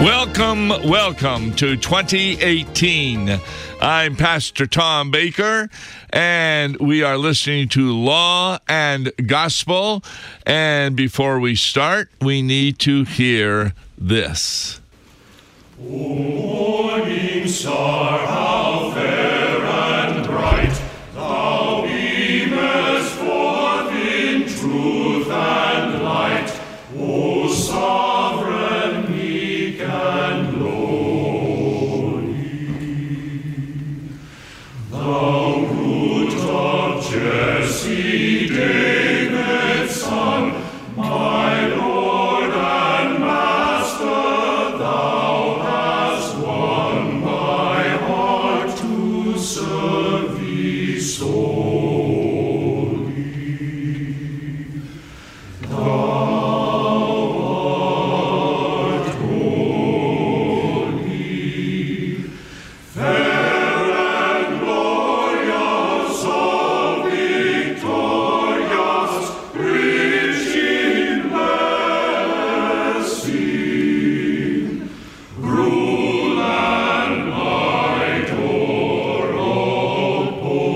Welcome to 2018. I'm Pastor Tom Baker, and we are listening to Law and Gospel. And before we start, we need to hear this. O morning star, how fair and bright, thou beamest forth in truth and light. O sovereign, meek and lowly, thou root of Jesse, David's son, my Lord and Master, thou hast won my heart to serve thee solely. Thou art holy, fair and glorious, all victorious, rich in blessing, rule and might o'er all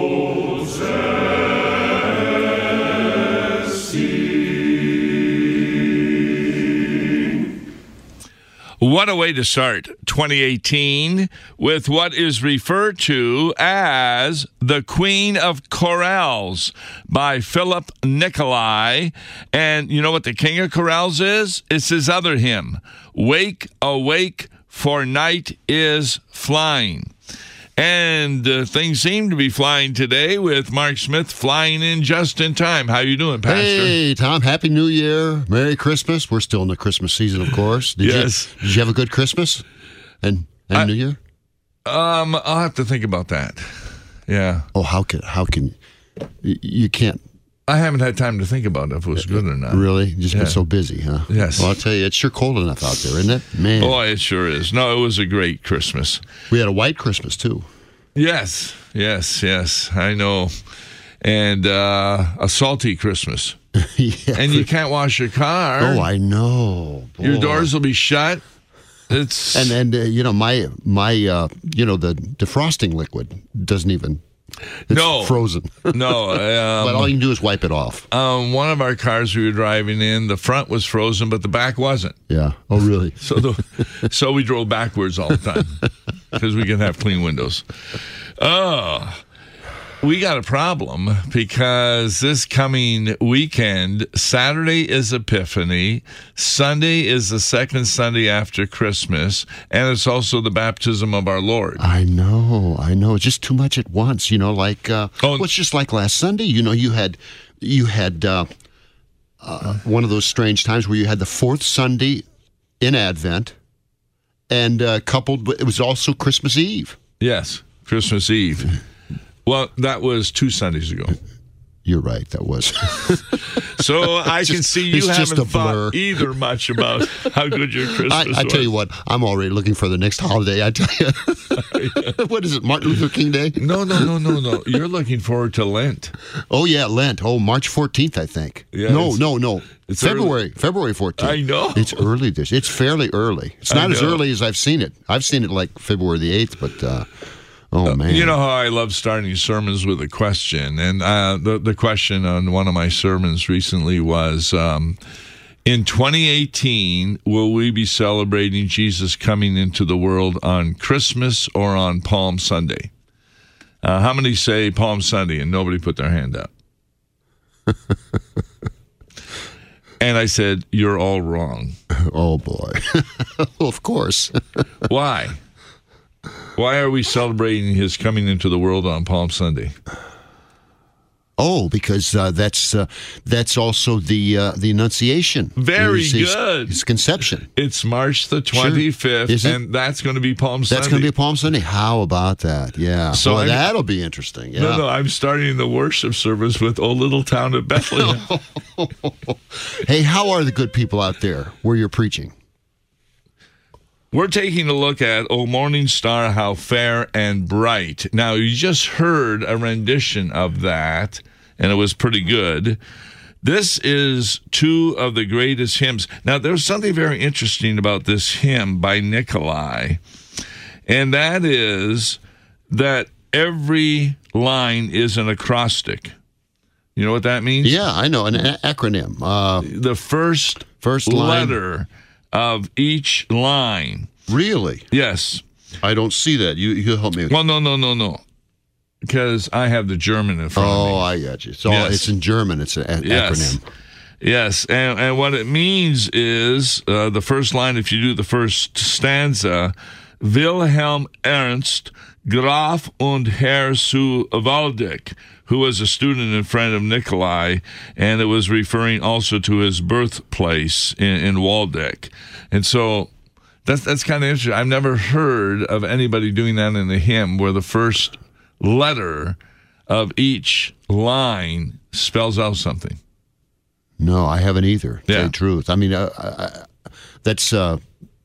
possessing. What a way to start 2018 with what is referred to as The Queen of Chorales by Philip Nicolai. And you know what the King of Chorales is? It's his other hymn, Wake, Awake, for Night is Flying. And things seem to be flying today with Mark Smith flying in just in time. How you doing, Pastor? Hey, Tom. Happy New Year. Merry Christmas. We're still in the Christmas season, of course. Yes. Did you have a good Christmas and New Year? I'll have to think about that. Yeah. Oh, how can you can't I haven't had time to think about if it was good or not. really? You just been so busy, huh? Yes. Well, I'll tell you, it's sure cold enough out there, isn't it? Man. Oh, it sure is. No, it was a great Christmas. We had a white Christmas, too. Yes. I know. And a salty Christmas. Yeah. And you can't wash your car. Oh, I know. Your Boy. doors will be shut. It's And my the defrosting liquid doesn't even. It's No. frozen. no. But all you can do is wipe it off. One of our cars we were driving in, the front was frozen, but the back wasn't. Yeah. Oh, really? So we drove backwards all the time because we can have clean windows. Oh, we got a problem because this coming weekend, Saturday is Epiphany, Sunday is the second Sunday after Christmas, and it's also the baptism of our Lord. I know. It's just too much at once. It's just like last Sunday. You had one of those strange times where you had the fourth Sunday in Advent, and coupled with, it was also Christmas Eve. Yes, Christmas Eve. Well, that was 2 Sundays ago. You're right, that was. So I can see you it's just haven't a blur. thought either much about how good your Christmas was. I tell you what, I'm already looking for the next holiday. I tell you. What is it, Martin Luther King Day? No. You're looking forward to Lent. Oh, yeah, Lent. Oh, March 14th, I think. Yeah, no. it's February 14th. I know. It's early. It's fairly early. It's not as know. early as I've seen it. I've seen it like February the 8th, but... Oh, man. You know how I love starting sermons with a question. And the question on one of my sermons recently was, in 2018, will we be celebrating Jesus coming into the world on Christmas or on Palm Sunday? How many say Palm Sunday? And nobody put their hand up. And I said, you're all wrong. Oh, boy. Well, of course. Why? Why are we celebrating his coming into the world on Palm Sunday? Oh, because that's also the Annunciation. Very good. His conception. It's March the 25th, Sure. and that's going to be Palm Sunday. That's going to be a Palm Sunday. How about that? Yeah. So well, that'll be interesting. Yeah. No, I'm starting the worship service with "O Little Town of Bethlehem." Hey, how are the good people out there where you're preaching? We're taking a look at "O Morning Star, How Fair and Bright." Now, you just heard a rendition of that, and it was pretty good. This is two of the greatest hymns. Now, there's something very interesting about this hymn by Nikolai, and that is that every line is an acrostic. You know what that means? Yeah, I know, an acronym. The first line. letter of each line. Really? Yes. I don't see that. You help me. Well, no. Because I have the German in front of me. Oh, I got you. So Yes. it's in German. It's an acronym. Yes, and what it means is the first line, if you do the first stanza, Wilhelm Ernst, Graf und Herr zu Waldeck, who was a student and friend of Nikolai, and it was referring also to his birthplace in Waldeck. And so that's kind of interesting. I've never heard of anybody doing that in a hymn where the first letter of each line spells out something. No, I haven't either. To tell Yeah. the truth. I mean, that's. Well,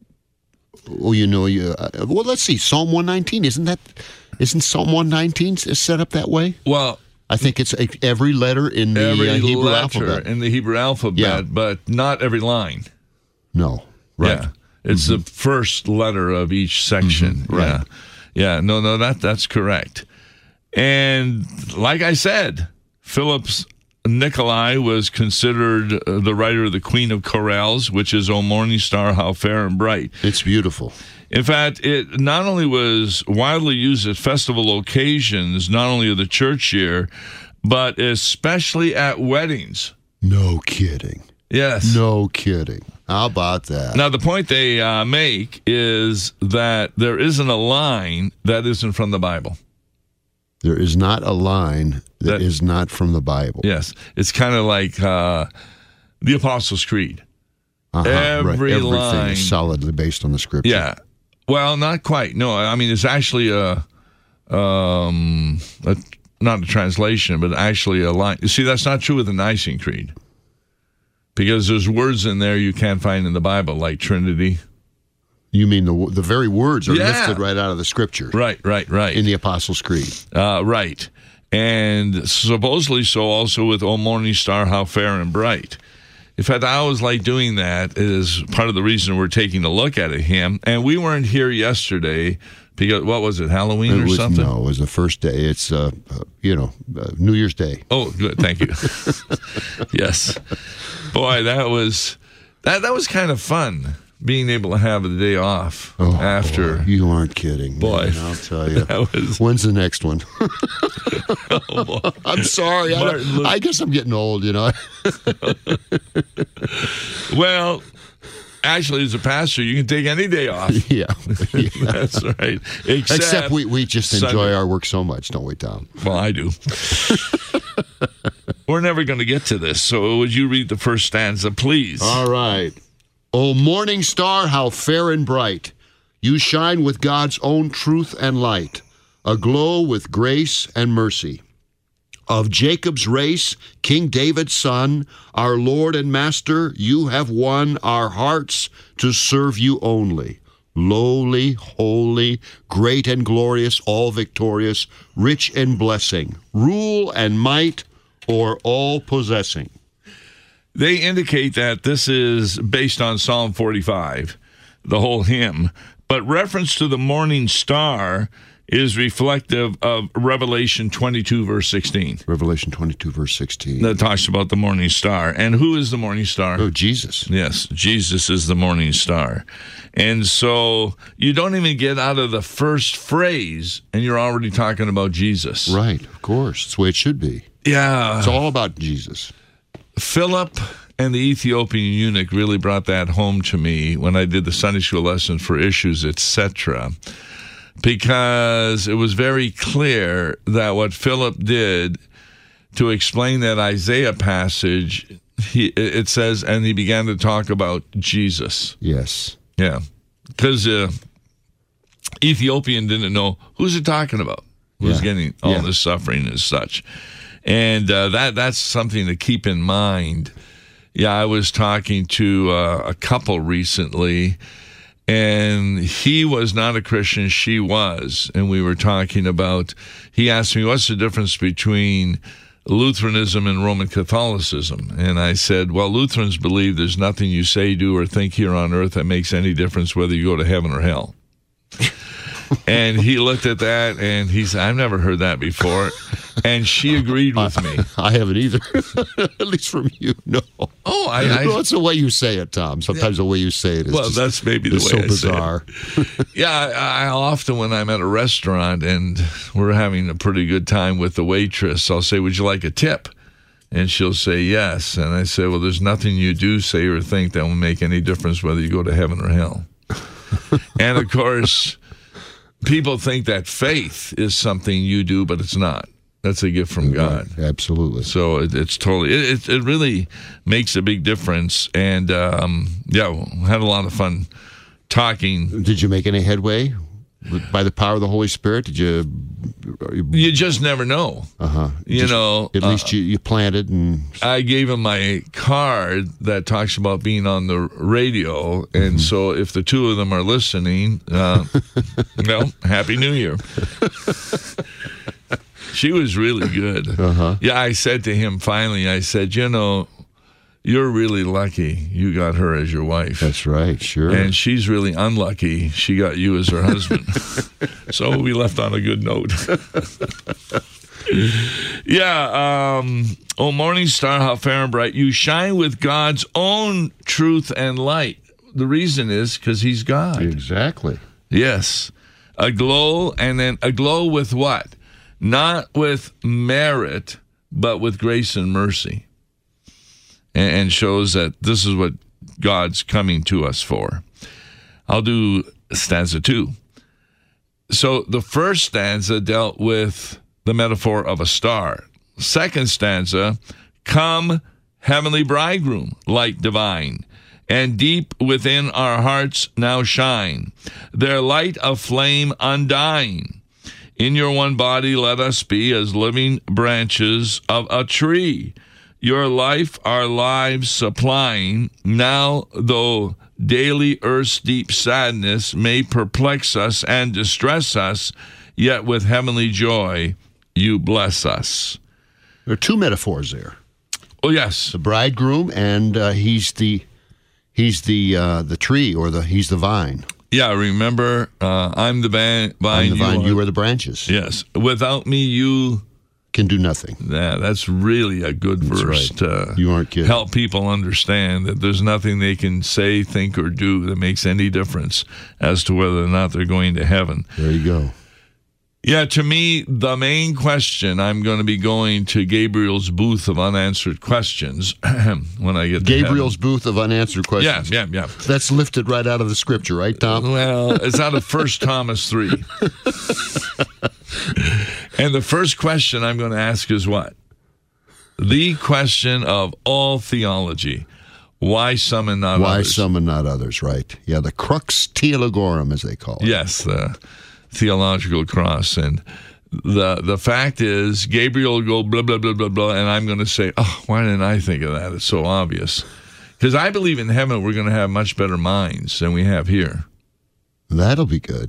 let's see. Psalm 119 isn't Psalm 119 set up that way? Well, I think it's every letter in the every Hebrew letter alphabet. in the Hebrew alphabet, Yeah. but not every line. No, right? Yeah. It's the first letter of each section. right. Yeah. No, that's correct. And like I said, Phillips Nikolai was considered the writer of the Queen of Chorales, which is O Morning Star, How Fair and Bright. It's beautiful. In fact, it not only was widely used at festival occasions, not only of the church year, but especially at weddings. No kidding. Yes. No kidding. How about that? Now, the point they make is that there isn't a line that isn't from the Bible. There is not a line that is not from the Bible. Yes. It's kind of like the Apostles' Creed. Right. Everything line is solidly based on the Scripture. Yeah. Well, not quite. No, I mean, it's actually not a translation, but actually a line. You see, that's not true with the Nicene Creed. Because there's words in there you can't find in the Bible, like Trinity. You mean the very words are Yeah. lifted right out of the Scripture. Right. In the Apostles' Creed. Right. And supposedly so also with O Morning Star, How Fair and Bright. In fact, I always like doing that. It is part of the reason we're taking a look at a hymn. And we weren't here yesterday because, what was it, Halloween or something? No, it was the first day. It's, New Year's Day. Oh, good. Thank you. Yes. Boy, that was kind of fun, being able to have the day off after. Boy, you aren't kidding. Boy. Man, I'll tell you. Was, When's the next one? oh, boy. I'm sorry. I guess I'm getting old, Well, actually, as a pastor, you can take any day off. Yeah. That's right. Except we just enjoy Sunday. our work so much, don't we, Tom? Well, I do. We're never going to get to this, so would you read the first stanza, please? All right. O morning star, how fair and bright, you shine with God's own truth and light, aglow with grace and mercy. Of Jacob's race, King David's son, our Lord and Master, you have won our hearts to serve you only. Lowly, holy, great and glorious, all victorious, rich in blessing, rule and might o'er all possessing. They indicate that this is based on Psalm 45, the whole hymn, but reference to the morning star is reflective of Revelation 22, verse 16. Revelation 22, verse 16. That talks about the morning star. And who is the morning star? Oh, Jesus. Yes, Jesus is the morning star. And so you don't even get out of the first phrase, and you're already talking about Jesus. Right, of course. It's the way it should be. Yeah. It's all about Jesus. Philip and the Ethiopian eunuch really brought that home to me when I did the Sunday school lesson for Issues, etc., because it was very clear that what Philip did to explain that Isaiah passage, it says, and he began to talk about Jesus. Yes. Yeah, because Ethiopian didn't know who's it talking about, who's getting all this suffering and such. And that's something to keep in mind. Yeah, I was talking to a couple recently, and he was not a Christian, she was. And we were talking about, he asked me, what's the difference between Lutheranism and Roman Catholicism. And I said, well, Lutherans believe there's nothing you say, do, or think here on earth that makes any difference whether you go to heaven or hell. And he looked at that and he said, I've never heard that before. And she agreed with me. I haven't either. At least from you, no. Oh, well, it's the way you say it, Tom. Sometimes the way you say it is that's maybe the way so I bizarre. Say it. Yeah, I often, when I'm at a restaurant and we're having a pretty good time with the waitress, I'll say, would you like a tip? And she'll say yes. And I say, well, there's nothing you do, say, or think that will make any difference whether you go to heaven or hell. And, of course, people think that faith is something you do, but it's not. That's a gift from God. Right, absolutely. So it's totally, it really makes a big difference. And, had a lot of fun talking. Did you make any headway by the power of the Holy Spirit? Did you? You just never know. At least you planted. And I gave him my card that talks about being on the radio. And so if the two of them are listening, Happy New Year. She was really good. Yeah, I said to him finally, I said, you're really lucky you got her as your wife. That's right, sure. And she's really unlucky she got you as her husband. So we left on a good note. Oh, morning star, how fair and bright. You shine with God's own truth and light. The reason is because he's God. Exactly. Yes. A glow, and then a glow with what? Not with merit, but with grace and mercy. And shows that this is what God's coming to us for. I'll do stanza 2. So the first stanza dealt with the metaphor of a star. Second stanza, come, heavenly bridegroom, light divine, and deep within our hearts now shine, their light of flame undying. In your one body let us be as living branches of a tree, your life our lives supplying, now though daily earth's deep sadness may perplex us and distress us, yet with heavenly joy you bless us. There are two metaphors there. Oh, yes. The bridegroom, and he's the tree, or he's the vine. Yeah, remember, I'm the vine. I'm the vine, you are the branches. Yes. Without me, you can do nothing. Yeah, that's really a good verse to you aren't kidding. Help people understand that there's nothing they can say, think, or do that makes any difference as to whether or not they're going to heaven. There you go. Yeah, to me, the main question, I'm going to be going to Gabriel's booth of unanswered questions when I get to Gabriel's booth of unanswered questions. Yeah. That's lifted right out of the scripture, right, Tom? Well, it's out of 1 Thomas 3. And the first question I'm going to ask is what? The question of all theology. Why some and not others? Why some and not others, right. Yeah, the crux theologorum, as they call it. Yes, the theological cross. And the fact is, Gabriel will go blah, blah, blah, blah, blah, and I'm going to say, oh, why didn't I think of that? It's so obvious. Because I believe in heaven we're going to have much better minds than we have here. That'll be good.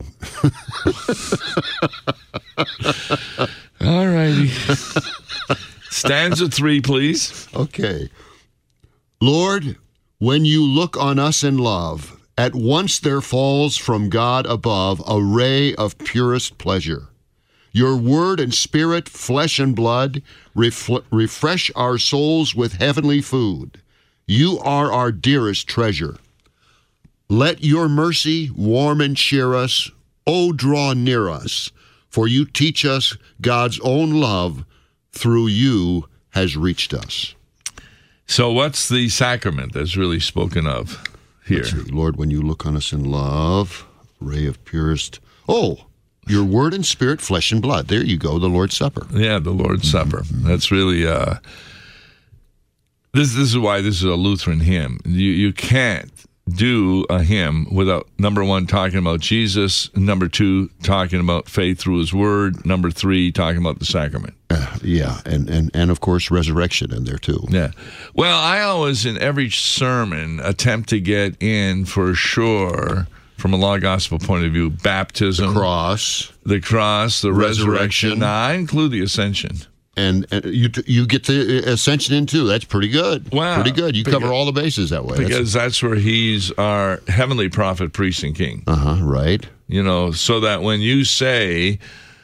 All righty. Stanza 3, please. Okay. Lord, when you look on us in love, at once there falls from God above a ray of purest pleasure. Your word and spirit, flesh and blood, refresh our souls with heavenly food. You are our dearest treasure. Let your mercy warm and cheer us. Oh, draw near us, for you teach us God's own love through you has reached us. So what's the sacrament that's really spoken of here? Lord, when you look on us in love, ray of purest. Oh, your word and spirit, flesh and blood. There you go, the Lord's Supper. Yeah, the Lord's Supper. That's really, this is why this is a Lutheran hymn. You can't do a hymn without, number 1, talking about Jesus, number 2, talking about faith through his word, number 3, talking about the sacrament. Yeah, and of course resurrection in there too. Yeah. Well, I always, in every sermon, attempt to get in for sure, from a law gospel point of view, baptism, the cross, the resurrection. Now, I include the ascension. and you get the ascension in too. That's pretty good. Wow. Pretty good. You cover all the bases that way. Because that's where he's our heavenly prophet, priest, and king. Right. So that when you say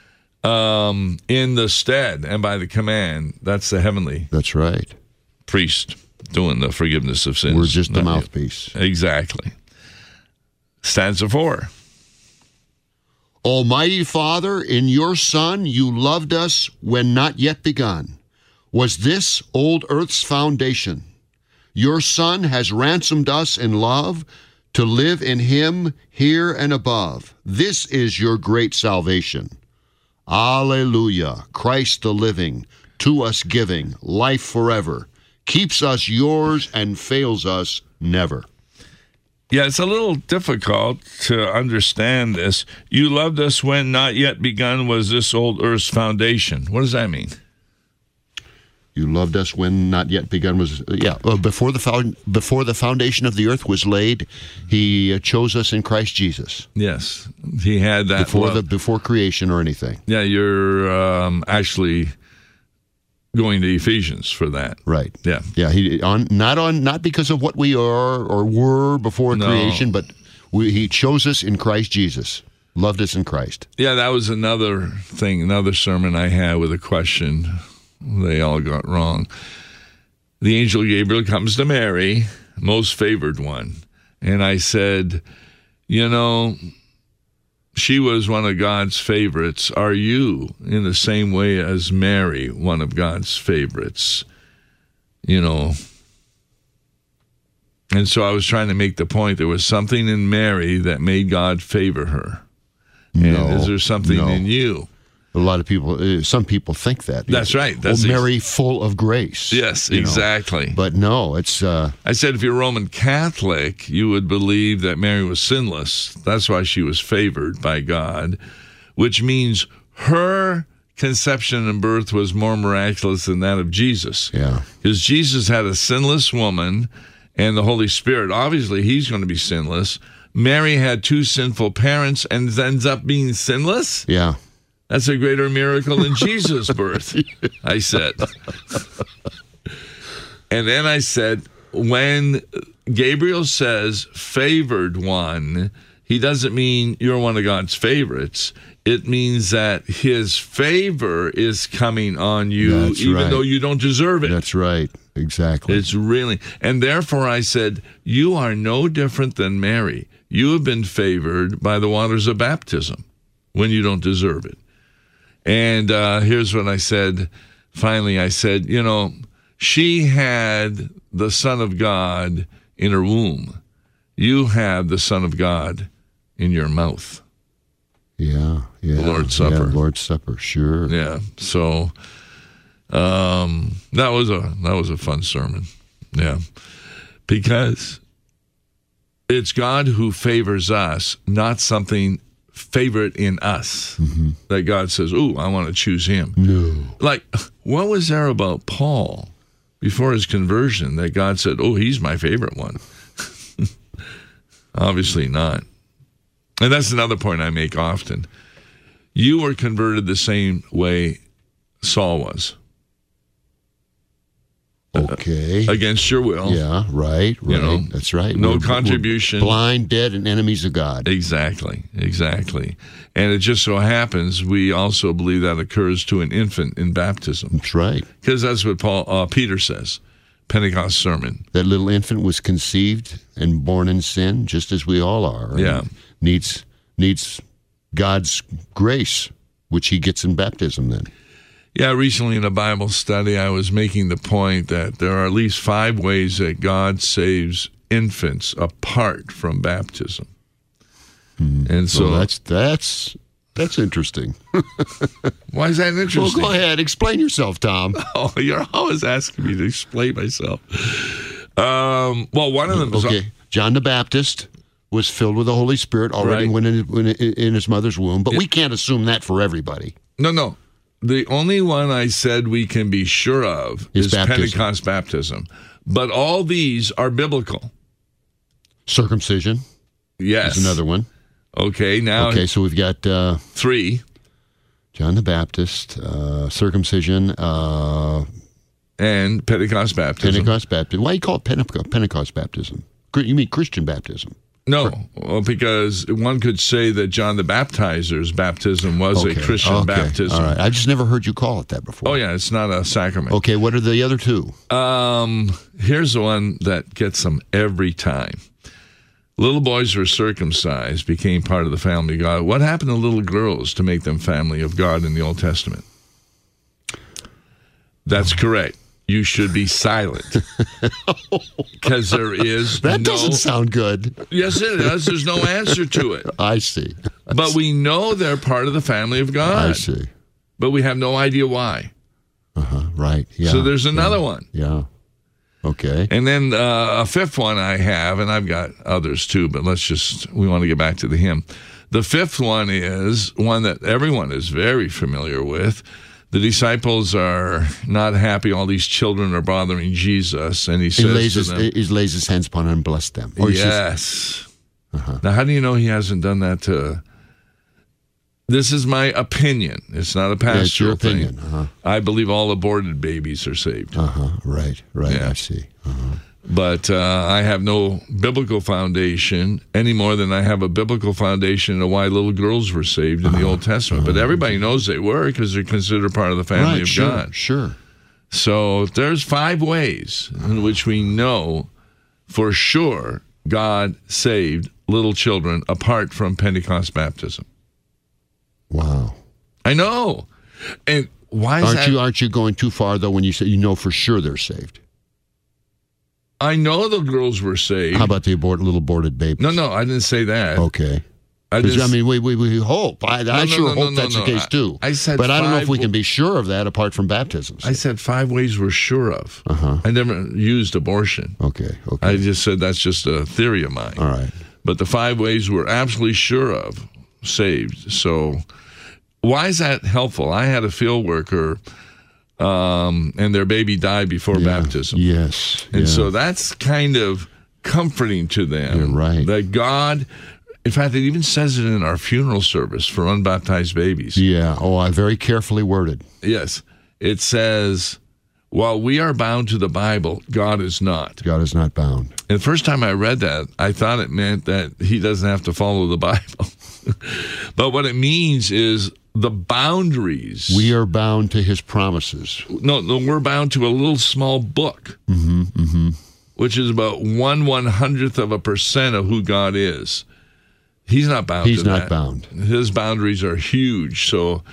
in the stead and by the command, that's the heavenly That's right. priest doing the forgiveness of sins. We're just the Not you. mouthpiece. Exactly. Stanza 4. Almighty Father, in your Son you loved us when not yet begun. Was this old earth's foundation? Your Son has ransomed us in love to live in him here and above. This is your great salvation. Alleluia, Christ the living, to us giving, life forever, keeps us yours and fails us never. Yeah, it's a little difficult to understand this. You loved us when not yet begun was this old earth's foundation. What does that mean? You loved us when not yet begun was, before the foundation of the earth was laid, he chose us in Christ Jesus. Yes, he had that before creation or anything. Yeah, you're actually going to Ephesians for that. Right. Yeah. Yeah, not because of what we are or were before creation, but he chose us in Christ Jesus. Loved us in Christ. Yeah, that was another thing, another sermon I had with a question they all got wrong. The angel Gabriel comes to Mary, most favored one. And I said, she was one of God's favorites. Are you, in the same way as Mary, one of God's favorites? And so I was trying to make the point there was something in Mary that made God favor her. And is there something in you? A lot of people, some people think that. That's right. That's Mary full of grace. Yes, exactly. But no, it's... I said if you're Roman Catholic, you would believe that Mary was sinless. That's why she was favored by God, which means her conception and birth was more miraculous than that of Jesus. Yeah. Because Jesus had a sinless woman and the Holy Spirit. Obviously, he's going to be sinless. Mary had two sinful parents and ends up being sinless? Yeah. That's a greater miracle than Jesus' birth, I said. And then I said, when Gabriel says favored one, he doesn't mean you're one of God's favorites. It means that his favor is coming on you, even though you don't deserve it. That's right. Exactly. It's really, and therefore I said, you are no different than Mary. You have been favored by the waters of baptism when you don't deserve it. And here's what I said. Finally, I said, she had the Son of God in her womb. You have the Son of God in your mouth. Yeah. The Lord's Supper. Yeah, Lord's Supper, sure. Yeah. So that was a fun sermon. Yeah. Because it's God who favors us, not something favorite in us that God says, ooh, I want to choose him. No. Like, what was there about Paul before his conversion that God said, oh, he's my favorite one? Obviously not. And that's another point I make often. You were converted the same way Saul was. Okay. Against your will. Yeah, right. That's right. No contribution. We're blind, dead, and enemies of God. Exactly. And it just so happens we also believe that occurs to an infant in baptism. That's right. Because that's what Peter says, Pentecost sermon. That little infant was conceived and born in sin, just as we all are. Yeah. Needs God's grace, which he gets in baptism then. Yeah, recently in a Bible study, I was making the point that there are at least 5 ways that God saves infants apart from baptism. And so that's interesting. Why is that interesting? Well, go ahead. Explain yourself, Tom. Oh, you're always asking me to explain myself. Well, one of them is... Okay, John the Baptist was filled with the Holy Spirit already when in his mother's womb, but we can't assume that for everybody. No. The only one I said we can be sure of is Pentecost baptism. But all these are biblical. Circumcision. Yes. Is another one. Okay, now... Okay, so we've got... 3. John the Baptist, circumcision, and Pentecost baptism. Pentecost baptism. Why do you call it Pentecost baptism? You mean Christian baptism? No, well, because one could say that John the Baptizer's baptism was a Christian baptism. All right. I've just never heard you call it that before. Oh, yeah, it's not a sacrament. Okay, what are the other two? Here's the one that gets them every time. Little boys were circumcised, became part of the family of God. What happened to little girls to make them family of God in the Old Testament? That's correct. You should be silent. Because there is That doesn't sound good. Yes, it does. There's no answer to it. I see. But we know they're part of the family of God. I see. But we have no idea why. Right. Yeah. So there's another one. Yeah. Okay. And then a fifth one I have, and I've got others too, but we want to get back to the hymn. The fifth one is one that everyone is very familiar with. The disciples are not happy. All these children are bothering Jesus, and he lays his hands upon them and blessed them. Yes. Now, how do you know he hasn't done that to... This is my opinion. It's not a pastoral thing. I believe all aborted babies are saved. Right. Yeah. I see. But I have no biblical foundation any more than I have a biblical foundation of why little girls were saved in the Old Testament. But everybody knows they were because they're considered part of the family of God. Sure. So there's 5 ways in which we know for sure God saved little children apart from Pentecost baptism. Wow. I know. And why is Aren't you going too far, though, when you say you know for sure they're saved? I know the girls were saved. How about the little aborted babies? No, I didn't say that. Okay. We hope. I sure hope that's the case, too. I said but I don't know if we can be sure of that apart from baptisms. I said 5 ways we're sure of. I never used abortion. Okay. I just said that's just a theory of mine. All right. But the 5 ways we're absolutely sure of saved. So why is that helpful? I had a field worker... and their baby died before baptism. Yes. And so that's kind of comforting to them. You're right. That God, in fact, it even says it in our funeral service for unbaptized babies. Yeah. Oh, I very carefully worded. Yes. It says, while we are bound to the Bible, God is not. God is not bound. And the first time I read that, I thought it meant that he doesn't have to follow the Bible. But what it means is the boundaries. We are bound to his promises. No, we're bound to a little small book, which is about 1/100% of who God is. He's not bound to that. He's not bound. His boundaries are huge. So,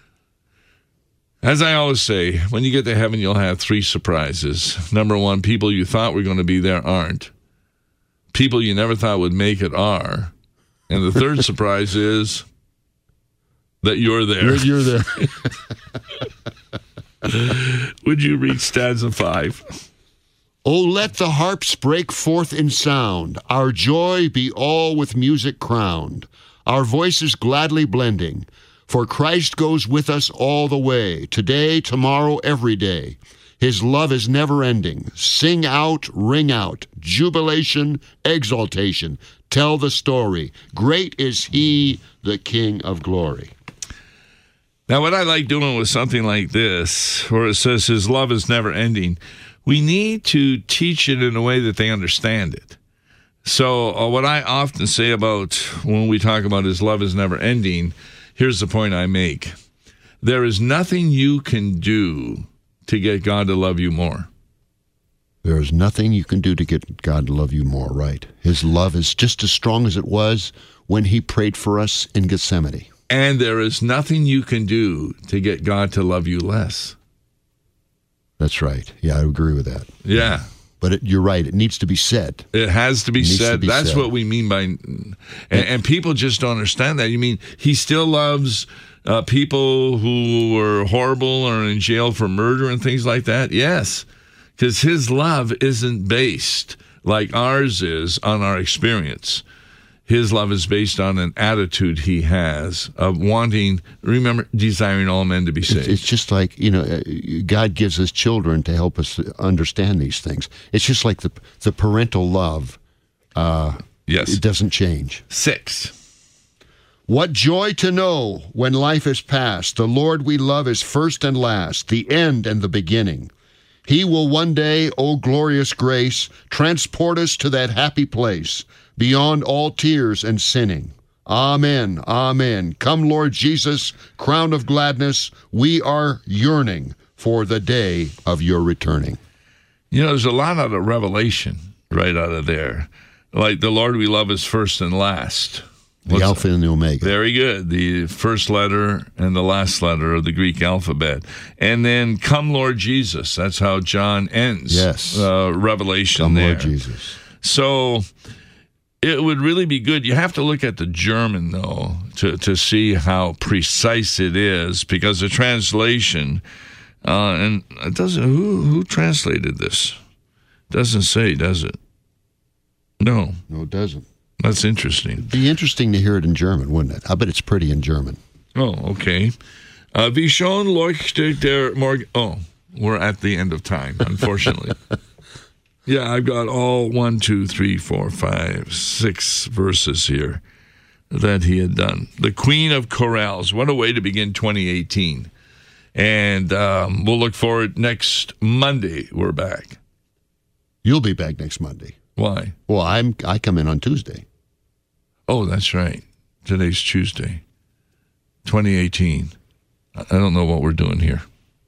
as I always say, when you get to heaven, you'll have 3 surprises. Number 1, people you thought were going to be there aren't. People you never thought would make it are. And the third surprise is that you're there. You're there. Would you read stanza 5? Oh, let the harps break forth in sound, our joy be all with music crowned, our voices gladly blending, for Christ goes with us all the way, today, tomorrow, every day. His love is never ending. Sing out, ring out, jubilation, exaltation. Tell the story. Great is he, the King of glory. Now, what I like doing with something like this, where it says his love is never ending, we need to teach it in a way that they understand it. So what I often say about when we talk about his love is never ending, here's the point I make. There is nothing you can do to get God to love you more. There is nothing you can do to get God to love you more, right? His love is just as strong as it was when he prayed for us in Gethsemane. And there is nothing you can do to get God to love you less. That's right. Yeah, I agree with that. Yeah. But you're right. It needs to be said. It has to be said. That's what we mean by... And people just don't understand that. You mean he still loves people who were horrible or in jail for murder and things like that? Yes. Because his love isn't based like ours is on our experience. His love is based on an attitude he has of wanting, remember, desiring all men to be saved. It's just like, God gives us children to help us understand these things. It's just like the parental love. Yes. It doesn't change. 6. What joy to know when life is past, the Lord we love is first and last, the end and the beginning. He will one day, O glorious grace, transport us to that happy place, beyond all tears and sinning. Amen, amen. Come, Lord Jesus, crown of gladness, we are yearning for the day of your returning. You know, there's a lot out of Revelation right out of there. Like the Lord we love is first and last. The Alpha and the Omega. Very good. The first letter and the last letter of the Greek alphabet. And then, come Lord Jesus. That's how John ends. Yes. Revelation Come there. Lord Jesus. So it would really be good. You have to look at the German, though, to see how precise it is, because the translation, and it doesn't, who translated this? Doesn't say, does it? No. No, it doesn't. That's interesting. It'd be interesting to hear it in German, wouldn't it? I bet it's pretty in German. Oh, okay. Wie schon leuchtet der Morgen. Oh, we're at the end of time, unfortunately. Yeah, I've got all 1, 2, 3, 4, 5, 6 verses here that he had done. The Queen of Chorales. What a way to begin 2018. And we'll look forward next Monday. We're back. You'll be back next Monday. Why? Well, I come in on Tuesday. Oh, that's right. Today's Tuesday, 2018. I don't know what we're doing here.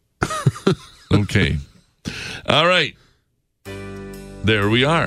Okay. All right. There we are.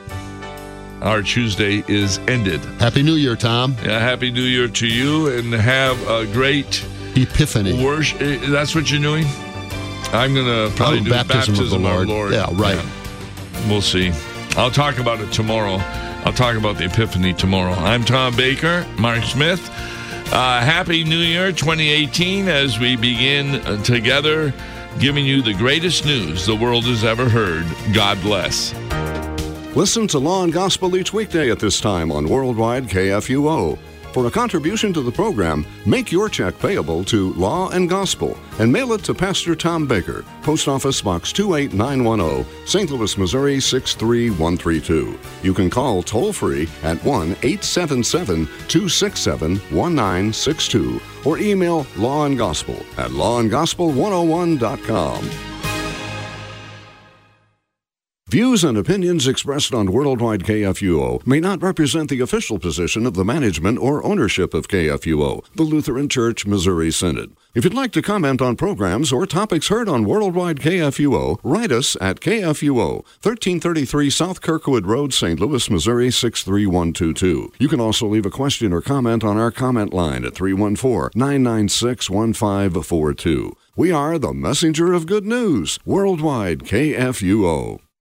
Our Tuesday is ended. Happy New Year, Tom. Yeah, Happy New Year to you, and have a great Epiphany. worship. That's what you're doing? I'm going to probably do baptism of the our Lord. Lord. Yeah, right. Yeah. We'll see. I'll talk about it tomorrow. I'll talk about the Epiphany tomorrow. I'm Tom Baker, Mark Smith. Happy New Year 2018 as we begin together giving you the greatest news the world has ever heard. God bless. Listen to Law and Gospel each weekday at this time on Worldwide KFUO. For a contribution to the program, make your check payable to Law and Gospel and mail it to Pastor Tom Baker, Post Office Box 28910, St. Louis, Missouri 63132. You can call toll-free at 1-877-267-1962 or email lawandgospel@lawandgospel101.com. Views and opinions expressed on Worldwide KFUO may not represent the official position of the management or ownership of KFUO, the Lutheran Church Missouri Synod. If you'd like to comment on programs or topics heard on Worldwide KFUO, write us at KFUO, 1333 South Kirkwood Road, St. Louis, Missouri 63122. You can also leave a question or comment on our comment line at 314-996-1542. We are the messenger of good news, Worldwide KFUO.